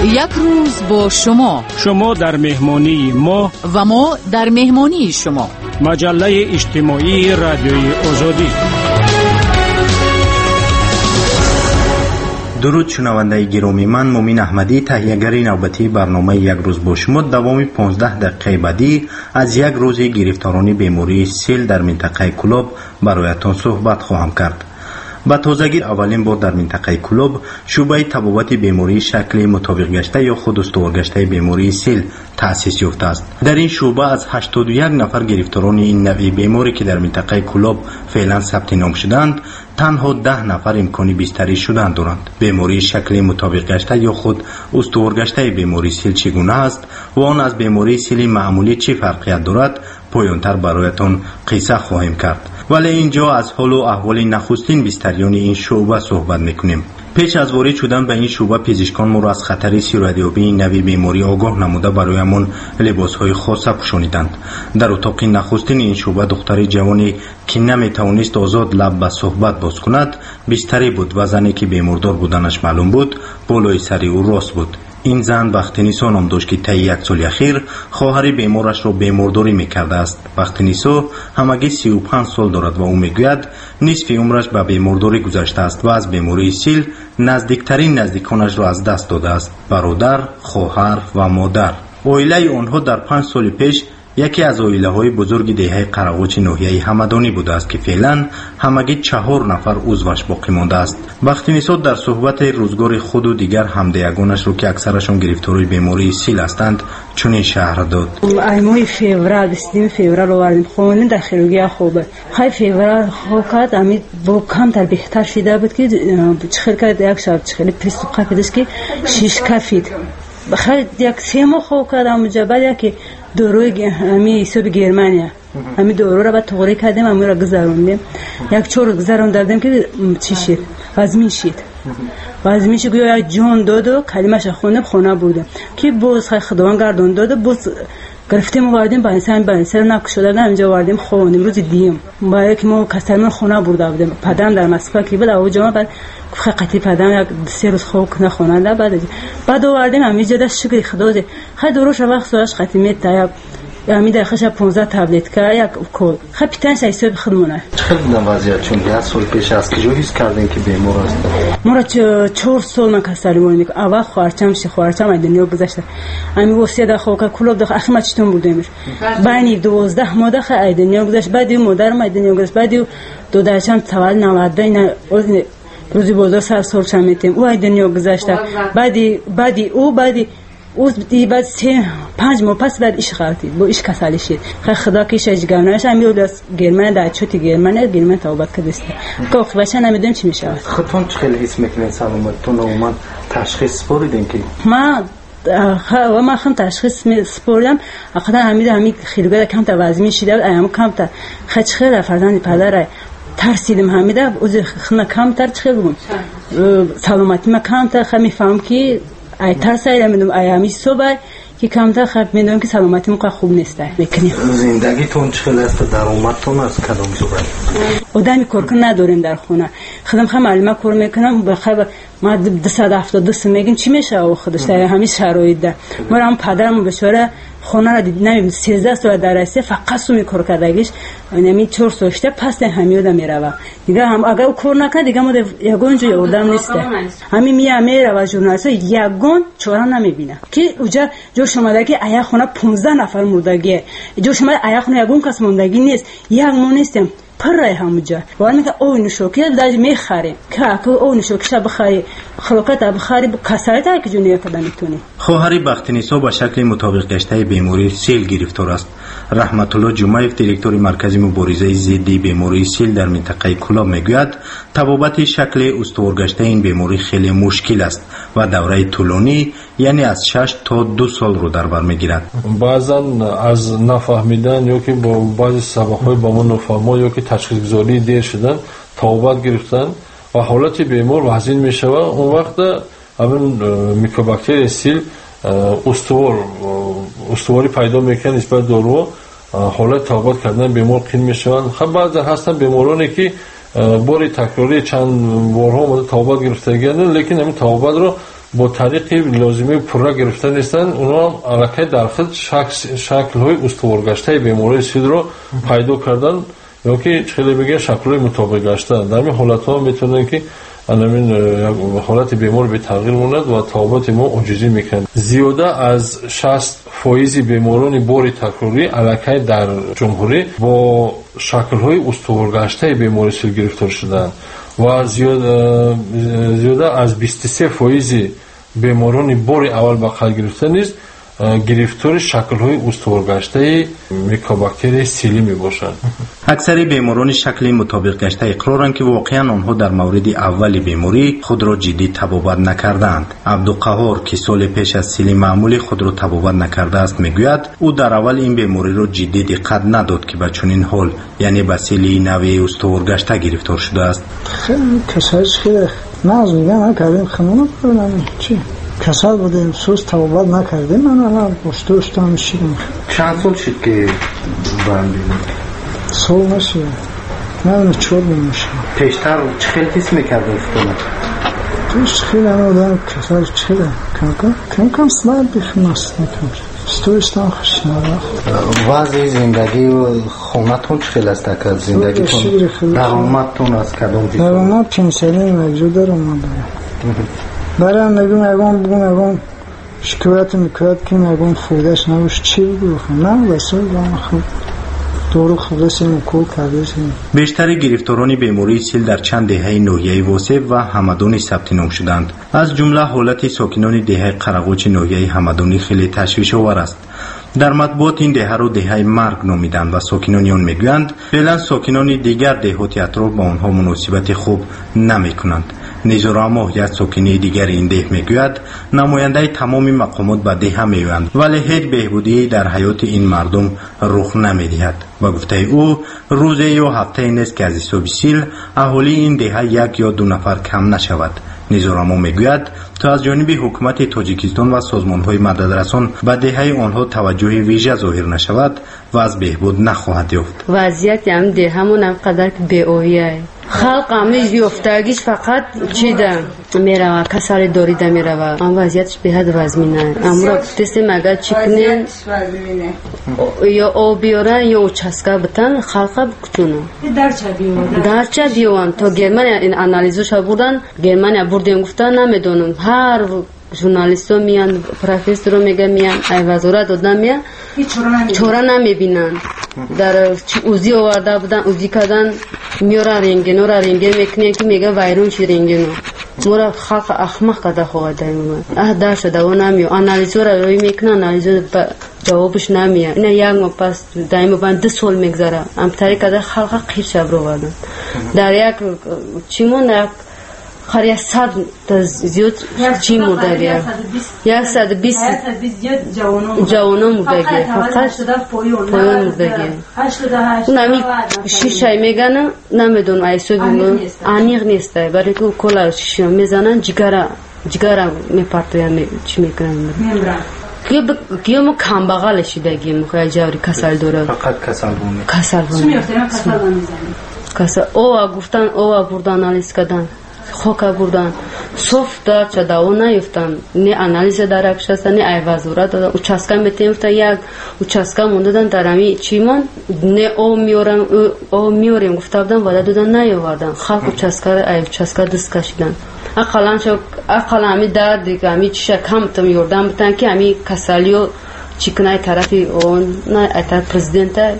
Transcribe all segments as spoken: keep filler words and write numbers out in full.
یک روز با شما، شما در مهمانی ما و ما در مهمانی شما. مجله اجتماعی رادیوی آزادی. درود شنونده گرامی، من مومین احمدی، تهیه‌گر نوبتی برنامه یک روز با شما دوام پانزده دقیقه بعدی از یک روز گرفتاران بیماری سیل در منطقه کلوب برایتان صحبت خواهم کرد. با تازگی اولین بار در منطقه کلوب شعبه تبابت بیماری شکل مطابق گشته یا خود استوار گشته بیماری سیل تأسیس یافته است. در این شعبه از هشتاد و یک نفر گرفتاران این نوع بیماری که در منطقه کلوب فعلا ثبت نام شدند، تنها ده نفر امکانی بستری شدن دارند. بیماری شکل مطابق گشته یا خود استوار گشته بیماری سیل چگونه است و آن از بیماری سیل معمولی چه فرقیت دارد، پایانتر برایتان قصه خواهیم کرد. ولی اینجا از حال و احوال نخستین بستریان این شعبه صحبت میکنیم. پیش از وارد شدن به این شعبه پزشکان ما را از خطر سیرادیابی این نوع بیماری آگاه نموده برایمان لباسهای خاصه پوشانیدند. در اتاق نخستین این شعبه دختر جوانی که نمیتوانست آزاد لب به صحبت باز کند بستری بود و زنی که بیماردار بودنش معلوم بود بالای سر او راست بود. این زن بختی‌نسا نام داشت که طی یک سال اخیر خواهر بیمارش را بیمارداری میکرده است. بختی‌نسا همگی سی و پنج سال دارد و او میگوید نصف عمرش به بیمارداری گذشته است و از بیماری سیل نزدیکترین نزدیکانش را از دست داده است: برادر، خواهر و مادر. عائله آنها در پنج سال پیش یکی از عائله‌های بزرگ دهه قراقوچ ناحیه همدانی بوده است که فعلا همگی چهار نفر عضوش باقی مانده است. بختی‌نسا در صحبت روزگار خود و دیگر همدیگانش رو که اکثرشون گرفتاری بیماری سیل هستند چنین شرح داد: ایمای فیورال بیستیم فیورال آوردیم خونه در خیروگی خوبه خیلی فیورال خوب کرد. امید با کمتر بهتر شده بود که چخیل کرد یک شب چخیلی پریستوقه کدست که شیش کفید بخیر یک سه ماه خوب کرد. اما بعد که دوروی امی حساب گرمانیا امی دورو را بعد تغییر کردیم، امی را گذروندیم. یک چهار گذرون دادیم که چی شد؟ وزمی شد. وزمی شد گویا جون داد و کلمش خونه خونه بودم که باز خیلی خداوند گردون داد و باز گرفتیم و واردیم با انسان با انسان نکشودن اینجا واردیم خون امروز دیم با یک ما کسرمون خونه برده بودیم. پدرم در مسکو که بود اوجا بعد خیلی پدرم یک سه روز خوب نخوندن بعد بعد واردیم همینجا دست شکر خدا خیلی دروش وقت سوالش خاتمیت تا امی در خشب پانزده تبلت که یک کل خیلی پیتنش حساب خودمونه. چقدر بودن وضعیت؟ چون یک سال پیش از کجا حس کردین که بیمار است؟ ما را چهار سال من کسری بودیم. اول خوارچم شی خوارچم از دنیا گذشته. امی وصیت در خوک کلوب داخل اخی ما چطور بودیمش بین دوازده ماه خیلی دنیا گذشت. بعد مادر ما دنیا گذشت. بعد دو داشتم سوال نود این روزی بازار سر سال چمیتیم او دنیا گذشته. بعدی بعدی او بعدی او دی بعد سه پنج ماه پس بعد ایش خاطی با ایش کسالی شد. خیلی خدا کیش اجگانش امیول از گرمن در چوتی گرمن گرمن توبت کردست که خب بچه نمیدونم چی میشه. خودتون چه حس میکنین سلامتتون؟ و تشخیص بردین که ما و ما خم تشخیص سپردم اخدا همین همین خیلی کم تا وزنی شده ایام کم تا خچ خیلی فرزند پدر ترسیدم همیده از خنا کم تر چه بود سلامتی ما کم تا خمی فهم که ای ترسیدم میدونم ایامی صبح که کم تا خب میدونم که سلامتی ما خوب نیست. میکنیم زندگیتون چه است؟ درآمدتون از کدام صورت؟ آدمی کار کن نداریم در خونه. خودم خم معلومه کار میکنم بخیر ما دویست و هفتاد و دو سال میگیم چی میشه او خودش در همین شرایط ده. ما هم پدرم بشوره خونه را دید نمی سیزده سال درسته فقط سومی کار کردگیش نمی چهار سوشته پس همیو دا میروه دیگه هم اگر او کار نکرد دیگه ما یگون جو یادم نیسته. همین میام میروه ژورنالیست یگون چورا نمیبینه که اوجا جو شما که ایا خونه پانزده نفر مردگی جو شما ایا خونه یگون کس موندگی نیست یک مون نیستم پره همونجا ولی میگه او نشوکی داج میخره که او نشوکی شب بخری خلقت بخری کسرت که جونیه کدام میتونی. خواهر بختی‌نسا به شکل مطابق گشته بیماری سیل گرفتار است. رحمت الله جمعیف دیرکتور مرکز مبارزه ضد بیماری سیل در منطقه کلوب میگوید تبابت شکل استوار گشته این بیماری خیلی مشکل است و دوره طولانی یعنی از شش تا دو سال رو در بر میگیرد. بعضا از نفهمیدن یا که با بعضی سبب‌های با ما نفهمه یا که تشخیص گذاری دیر شدن تبابت گرفتن و حالت بیمار وحزین میشود. اون وقت همین میکروباکتری سیل استوار استواری پیدا میکنه نسبت دارو حالت تبابت کردن بیمار قین میشوند. خب بعضا هستن بیمارانی که باری تکراری چند بارها اومده تبابت گرفتگیه لیکن همین تبابت رو با طریق لازمه پورا گرفته نیستند، اونا علاقه در خود شکل های استوارگشته بیماری سیل رو پیدا کردن یا که خیلی بگه شکل های مطابق گشته. در این حالت ها میتونن که همین حالت بیمار به تغییر موند و تابعات ما عاجزی میکنه. زیاده از شصت فایز بیماران بار تکراری علاقه در جمهوری با شکل های استوارگشته بیماری سیل گرفتار شدند و زیاده, زیاده از بیست و سه فایز بیماران بار اول به قلب گرفته نیست گرفتار شکل‌های استوارگشته میکوباکتری سیلی میباشند. اکثر بیماران شکل مطابق گشته اقرارند که واقعا آنها در مورد اول بیماری خود را جدی تبابت نکردند. عبدالقهار که سال پیش از سیلی معمولی خود را تبابت نکرده است میگوید او در اول این بیماری را جدی دقت نداد که به چنین حال یعنی به سیلی نوعی استوارگشته گرفتار شده است. خیلی کسایش خیلی ناز میگن کردیم خمونه کنم چی کسال بودیم سوز تبابت نکردیم من الان بشته اشتا میشیدم. چند سال شد که برندیم؟ سال نشید من چور بمیشم. پیشتر چه خیلی حس میکردیم افتونه؟ پیش خیلی همه آدم کسال چه کم کم کم کم سلال بیخیم است نکم بشته اشتا خوش نرفت. وضع زندگی و خونتون چه خیلی است که زندگیتون درآمدتون از کدام دیگه؟ درآمد پنسیلی مجرد درآمد برای نگم اگم بگم اگم شکایت میکرد که اگم فایدهش نباشه چی بگم نه واسه بگم خود دورو خلصیم و کل کردیم. بیشتر گرفتاران بیماری سیل در چند دهه ناحیه واسف و همدانی ثبت نام شدند. از جمله حالت ساکنان دهه قرقوچ ناحیه همدانی خیلی تشویش آور است. در مطبوعات این دهه را دهه مرگ نامیدند و ساکنان آن میگویند فعلا ساکنان دیگر دهات اطراف با آنها مناسبت خوب نمیکنند. نیزورامو یک ساکنی دیگر این ده میگوید نماینده تمام مقامات به ده میوند ولی هیچ بهبودی در حیات این مردم رخ نمیدهد. با گفته او روزی یا هفته نیست که از حساب سیل اهالی این ده یک یا دو نفر کم نشود. نیزورامو میگوید تا از جانب حکومت تاجیکستان و سازمان‌های مددرسان به دهه آنها توجه ویژه ظاهر نشود و از بهبود نخواهد یافت. وضعیت هم دهمون هم قدر که بی‌آیه خلق همیش بیافتگیش فقط چیده میروه کسر داریده میروه اما وضعیتش به حد وزمینه امرو دستیم اگر چی کنین یا آب بیارن یا او چسکه بتن خلقه بکتونه درچه بیوان تا گرمانیا این انالیزوش بردن گرمانیا بردیم گفتن نمیدونم هر ژورنالیست ها میان پروفسور رو میگه میان ای وزارت دادن میان چورا نمیبینن در اوزی آورده بودن اوزی کردن میارن رنگینو را رنگین میکنه که میگه ویرون چی رنگینو مورا خلق احمق کده خواهد دایمون اه در شده و نمیو انالیزو را روی میکنه انالیزو جوابش نمیاد نه یک ما پس دایمو بند ده سال میگذاره ام طریق کده خلق قیر شب رو بردن در یک چیمون یک خریه صد تا زیاد چی مرده گه یک صد بیست جوانو مرده گه فقط پایون مرده گه اون همی شیشه میگن نمیدون ایسو بیمون انیق نیسته برای که کلا شیشه میزنن جگره جگره میپرتویم چی میکنن کیو ما کم بغلشی بگیم خیلی جوری کسل دوره فقط کسل بونه کسل بونه کسل اوه گفتن اوه بردن آنالیز کردن خوکا بردن صف دار چه داو نیفتن نه انالیز درکش است نه ای وزارت دادن اوچاسکا میتیمفتا یک اوچاسکا موندن درمی چیمون نه او میورم او میوریم گفته بودن ولی دادن نیاوردن خلق اوچاسکا ای اوچاسکا دست کشیدن اقلان شو اقلان می داد دیگه می چه کم تم یوردن بتن که می کسالیو چیکنای طرفی اون نه ات پرزیدنت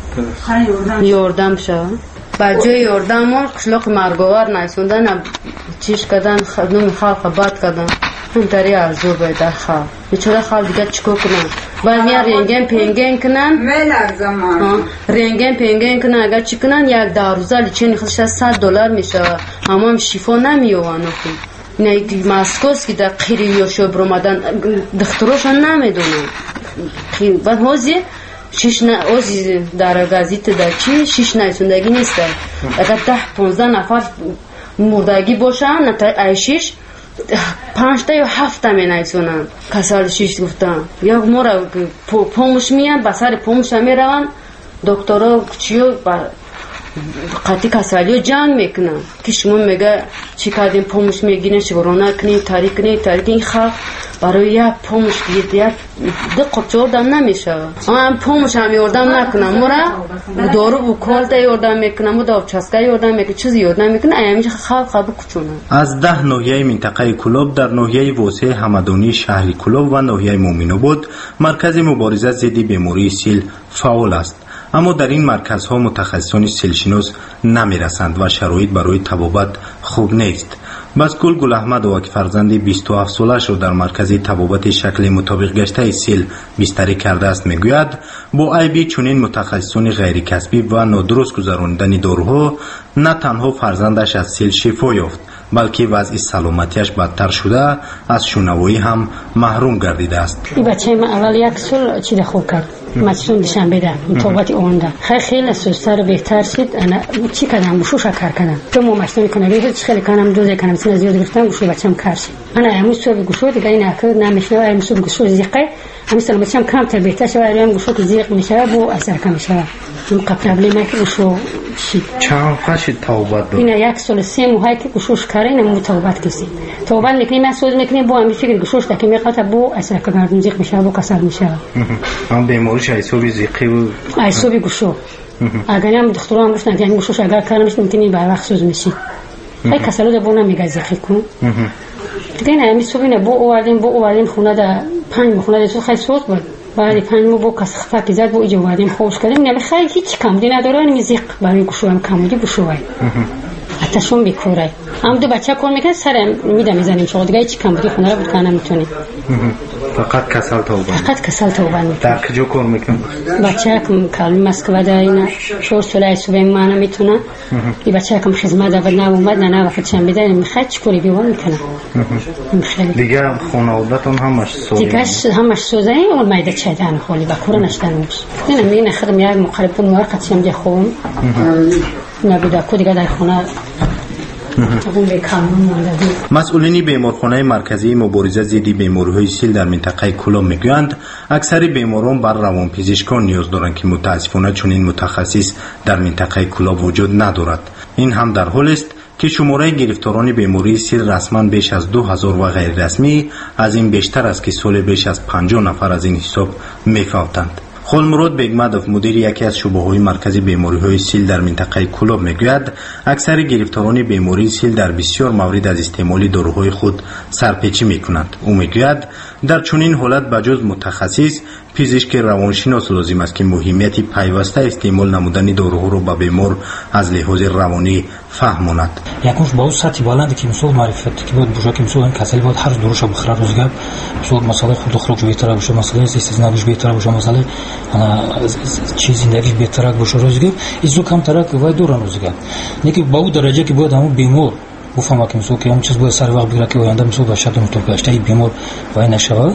یوردم شو بچه یوردم کشلوق مرگوار نیستوندن چیش کردن خدمت خالق باد کردن اون تری ارزو بیده خال بیچاره خال دیگه چیکو کنن باید میان رنگین پینگین کنن ملک زمان رنگین پینگین کنن اگر چی کنن یک داروزه لیچین خودش صد دلار میشه اما هم شیفا نمیوانه خود نه ماسکوس که در قیریوشو برمادن دختروشان نمیدونن بعد هوزی شش نه اوزی در گازیت در چی شش نیستندگی نیست اگر ده پونزده نفر مردگی باشن نتای ایشش پنج تا یا هفت تا می نیستونن کسال شش گفتن یا مورا پومش میان بسر پومش می روان دکترها چیو قطعی کسالیو جنگ میکنن که شما میگه چی کردیم پومش میگیرن شورانه کنیم تاریک کنیم تاریک این خلق برای یک پومش گید یک دو قبچه اردم نمیشه هم پومش هم یردم نکنم مرا دارو و کالت یردم میکنم و داو چسکه یردم میکنم چیزی یردم میکنم ایمیش خلق قبل کچونه. از ده ناحیه منطقه کلوب در ناحیه واسع همدانی شهر کلوب و ناحیه مومن‌آباد مرکز مبارزه ضد بیماری سیل فعال است. اما در این مرکزها متخصصان سیلشناس نمیرسند و شرایط برای طبابت خوب نیست. بس گل گل احمد و که فرزند بیست و هفت سالش را در مرکز طبابت شکل مطابق گشته سیل بستری کرده است میگوید با عیبی چنین متخصصان غیر کسبی و نادرست گذراندن داروها نه تنها فرزندش از سیل شفا یافت بلکه وضع سلامتیش بدتر شده از شنوایی هم محروم گردیده است. این بچه من اول یک سال چیز خوب کرد مصون دشن بده مطابقت اونده خیلی خیلی سوستر بهتر شد. انا چی کردم گوشو شکر کردم تو مو مصون کنم یه چیز خیلی کنم دوزه کنم سن زیاد گرفتم گوشو بچم کار شد. انا امروز صبح گوشو دیگه این اکر نمیشه امروز صبح گوشو زیقه امروز سلامتیم کم تر بهتر شد امروز گوشو که زیق میشه بو اثر کم میشه. اون قبل ما که گوشو شد چند فاش توبت داد. این یک سال سه ماه که گوشوش کاری نمو توبت کسی توبت میکنیم مسئول میکنیم با همین فکر گوشوش تا که میخواد بو اثر کردن زیق میشه بو کسر میشه. هم بیماریش ایسوبی زیقی و ایسوبی گوشو اگر هم دکترها هم گفتن که این گوشوش اگر کار نمیشه میتونی به وقت سوز میشی خیلی کسالو ده بو نمیگه زیقی کن دیگه نه میسوبی نه بو اووردیم بو اووردیم خونه ده پنج خونه ده خیلی سوز بود بعد پنج مو بو کس خفه زد بو ایجا اووردیم خوش کردیم نه خیلی هیچ کم دی نداره این زیق برای گوشو هم کم دی گوشو وای حتی شون بیکوره هم دو بچه کار میکنه سرم میدم میزنیم شما دیگه هیچ کم دی خونه رو بود کنم میتونی فقط کسل توبه فقط کسل توبه میکنه. در کجا کار میکنه؟ بچه کم کالی مسکو ده اینا شور سوله صبح معنا میتونه این بچه کم خدمت داد نه اومد نه نه وقت چند بده میخواد چیکاری بیوان میکنه دیگه خانواده‌تون همش سوزه دیگه همش سوزه اون میده چدن خالی و کور نشدن میشه اینا میگن خدم یک مقرب موقت چم دی خوم نبوده کو دیگه در خونه مسئولین بیمارخانه مرکزی مبارزه ضد بیماری‌های سیل در منطقه کلوب میگویند اکثر بیماران بر روانپزشکان نیاز دارند که متاسفانه چنین متخصص در منطقه کلوب وجود ندارد. این هم در حالی است که شماره گرفتاران بیماری سیل رسما بیش از دو هزار و غیر رسمی از این بیشتر است که سال بیش از پنجاه نفر از این حساب میفوتند. خلمرود بیگمدوف مدیر یکی از شعبه‌های مرکز بیماری‌های سیل در منطقه کلوب میگوید اکثر گرفتاران بیماری سیل در بسیار مورد از استعمال داروهای خود سرپیچی میکنند. او میگوید در چنین حالت بجز متخصص پزشک روانشناس لازم است که مهمیت پیوسته استعمال نمودن داروها را به بیمار از لحاظ روانی فهماند. یکمش با سطح بالایی که مسئول معرفت که بود بوجا که مسئول این کسل بود هر داروش بخره روزگار مسئول مسئله خود خروج بهتر باشه مسئله استثناءش بهتر باشه مسئله انا چیز زندگیش بهتر باشه روزگار ایزو کم ترک و دوران روزگار نیکی با اون درجه که بود همون بیمار بفهمه که مسئول که هم چیز بود سر وقت بگیره که آینده مسئول باشه تو متوقعش بیمار وای نشود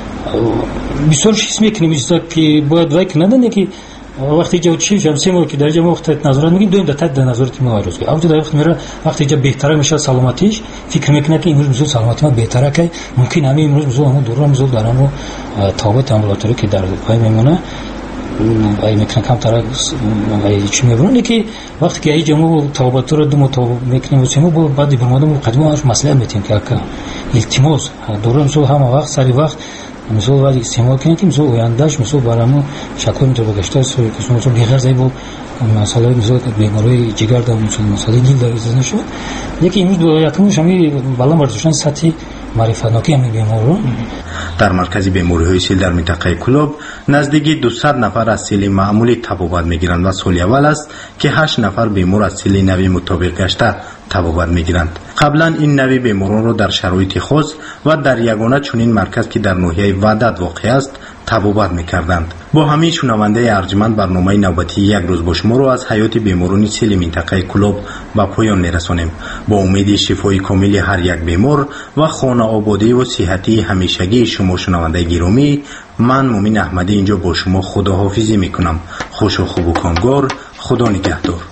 بسیار چیز میکنیم میشه که باید وای کنه که وقتی جا چی جمعی ما که درجه ما وقت نظارت میگیم دویم دتت در نظارت ما روز که در وقت میره وقتی جا بهتره میشه سلامتیش فکر میکنه که امروز مسئول سلامتی ما بهتره که ممکن همین امروز مسئول همون دوران مسئول دارم و تابت امبولاتوری که در پای میمونه ای میکنه کم تر ای چی میبرونه که وقتی که ای جمع تابت رو دو مطابق میکنیم و چه ما بعد برمادم قدیم هاش مسئله میتیم که التماس دوران مسئول همه وقت سری وقت مسئول ولی استعمال کنیم که مسئول اویندهش مسئول برامو شکل میتونه بگشته است که مسئول بیغر زی با مسئله مسئول بیماری جگر دارم مسئله دیل داری زنده شد یکی امروز دو یکمش همی بالا برداشتن سطحی معرفتناکی همین بیمارو. در مرکز بیماری‌های سیل در منطقه کلوب نزدیک دویست نفر از سیل معمولی تبابت میگیرند و سال اول است که هشت نفر بیمار از سیل نوی مطابق گشته تبابت میگیرند. قبلا این نوی بیماران را در شرایط خاص و در یگانه چنین مرکز که در ناحیه وحدت واقع است تبابت میکردند. با همین شنونده ارجمند برنامه نوبتی یک روز با شما را از حیات بیماران سیل منطقه کلوب به پایان میرسانیم. با امید شفای کامل هر یک بیمار و خانه آبادی و صحتی همیشگی شما شنونده گرامی، من مومن احمدی اینجا با شما خداحافظی میکنم. خوش و خوب و کامگار. خدا نگهدار.